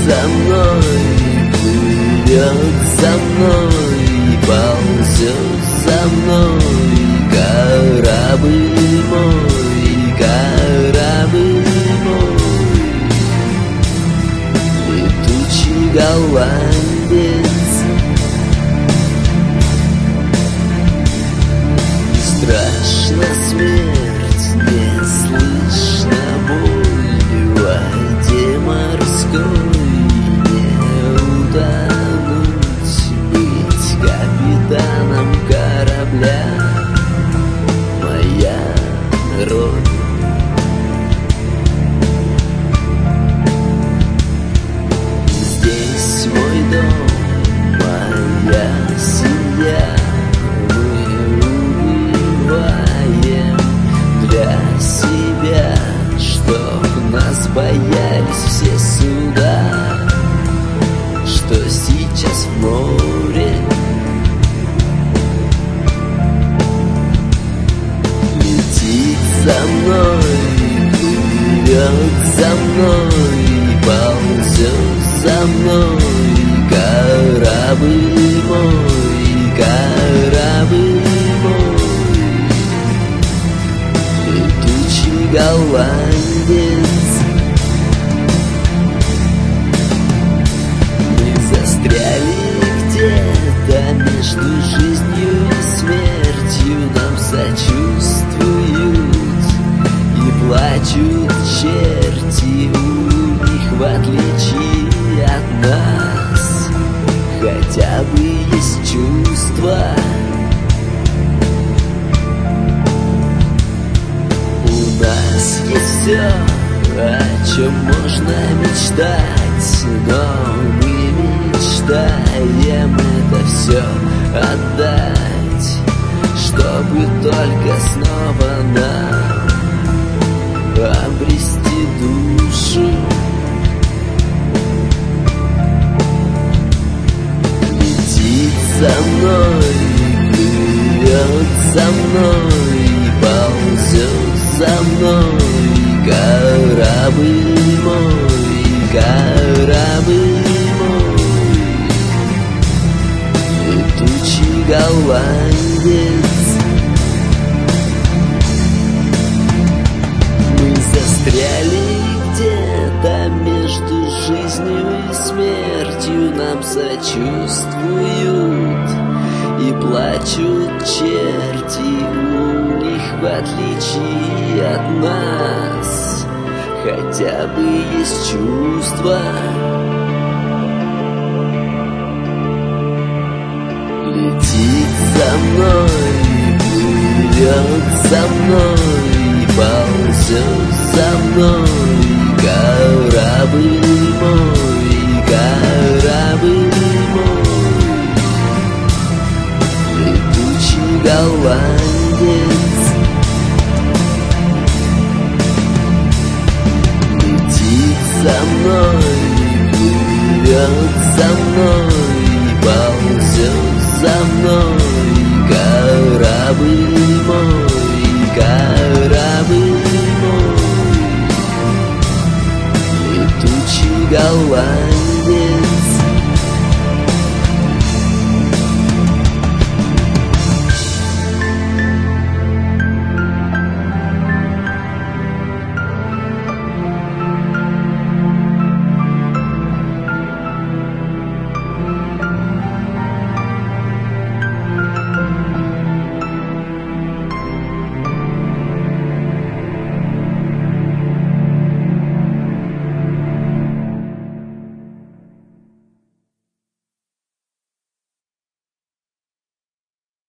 за мной, плывет за мной, ползет за мной корабль мой, корабль мой. Летучий голландец, не страшна смерть, не слышно боль в воде морской. Не утонуть, быть капитаном корабля — моя роль. Здесь мой дом, моя семья. Мы убиваем для себя, чтоб нас боялись все суда, что сейчас в море. Летит за мной, плывет за мной, ползет за мной корабль мой, корабль мой. Летучий голландец, мы застряли где-то между жизнью и смертью. Нам сочувствуют и плачут черти. У них, в отличие от нас, хотя бы есть чувства. У нас есть все, о чем можно мечтать, но мы мечтаем это все отдать, чтобы только снова нам обрести душу. Летит за мной, плывет за мной, ползет за мной корабль мой, корабль мой. Летучий голландец, мы застряли где-то между жизнью и смертью. Нам сочувствуют и плачут черти. У них, в отличие от нас, хотя бы есть чувства. Летит за мной, плывет за мной, ползет за мной корабль мой, корабль мой. Летучий голландец, летит за мной, плывет за мной, ползет за мной корабль мой, корабль мой. Летучий голландец.